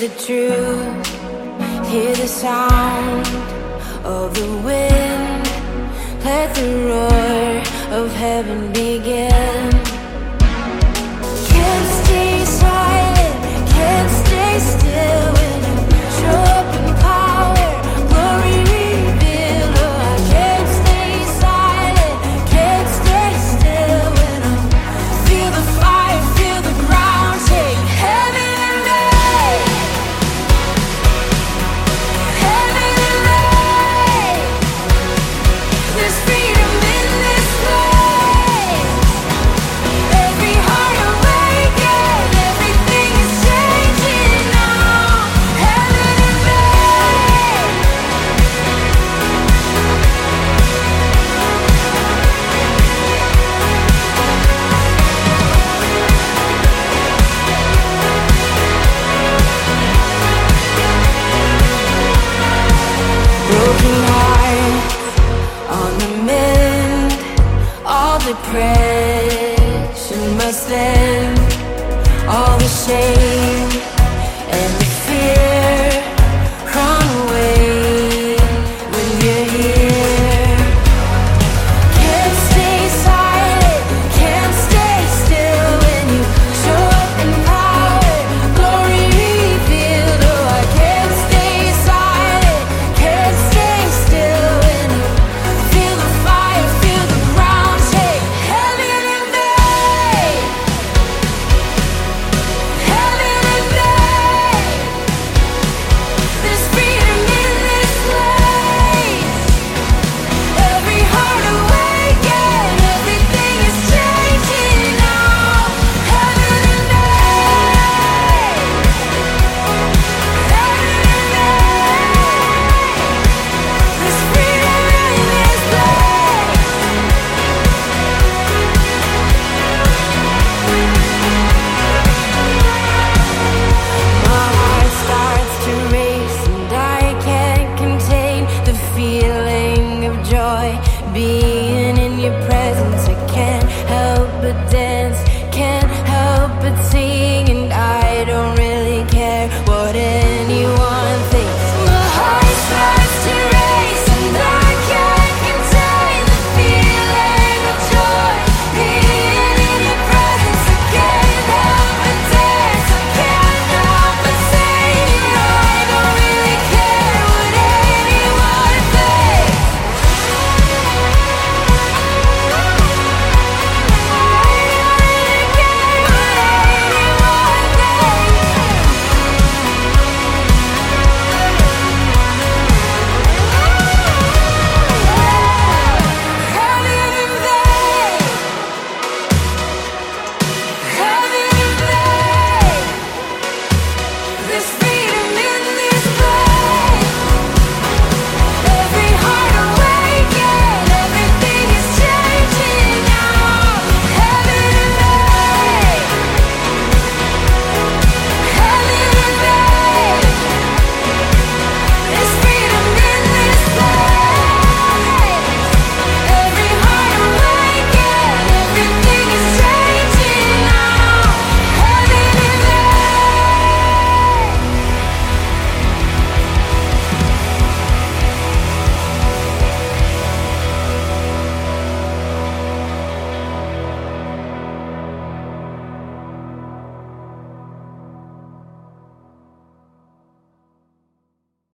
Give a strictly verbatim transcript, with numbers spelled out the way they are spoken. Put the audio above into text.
the truth, hear the sound of the wind. Let the roar of heaven begin. Can't stay silent, can't stay still when you show up in power, glory revealed. Oh, I can't stay silent, can't stay still when I feel the fire, feel the ground shake. Heaven and earth, heaven and earth. There's freedom in this place. Every heart awakened, everything is changing now. Heaven and earth. Broken hearts on the mend, all depression must end, all the shame